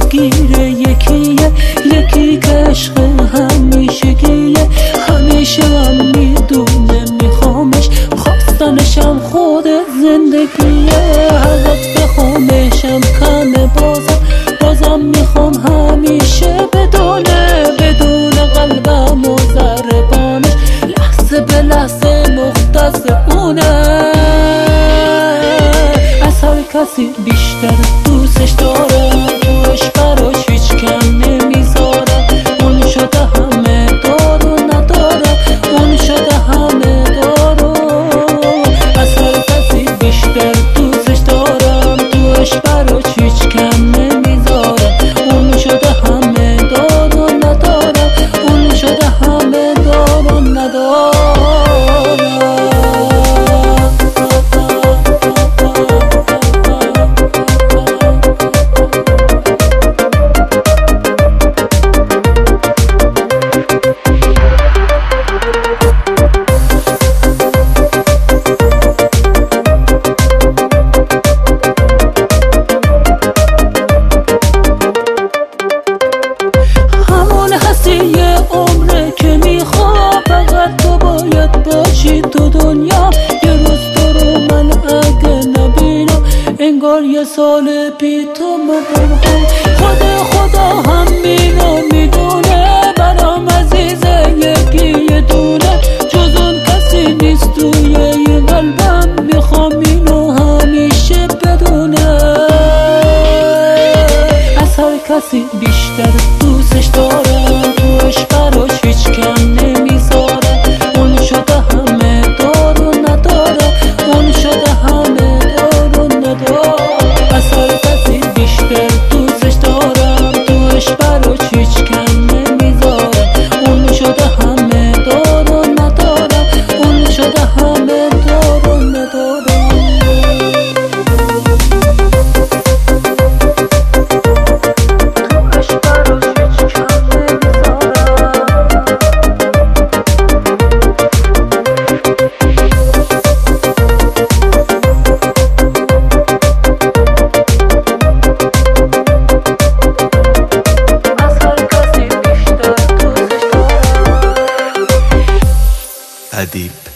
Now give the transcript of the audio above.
دستگیره یکیه، یکی که عشق همیشگیه. همیشه هم میدونه میخوامش، خواستنشم خود زندگیه. ازت بخوامشم کمه بازم میخوام همیشه بدون قلبم و ضربانش، لحظه به لحظه مختص اونه. از هر کسی بیشتر دوستش دارم، توش براش هیچ کم نمیذارم. اون شده همه دار و ندارم، اون شده همه دارم. از هر کسی بیشتر دوستش دارم، توش براش هیچ کم نمیذارم. اون شده همه دار و ندارم، اون شده همه دار و ندارم. یه عمره که میخوام فقط تو باید باشی تو دنیا. یه روز تو رو من اگه نبینم انگار یه سال بی تو مدرم. خدا هم اینو میدونه، برام عزیزه یکی یه دونه. جز اون کسی نیست توی این قلبم، میخوام اینو همیشه بدونه. از هر کسی بیشتر دوستش دارم، توش براش هیچ کم نمیذارم. اون شده همه دار و ندارم، اون شده همه دار و ندارم. از هر کسی بیشتر دوستش دارم، توش براش هیچ کم نمیذارم. اون شده همه دار و ندارم، اون شده همه دار و ندارم. Adib.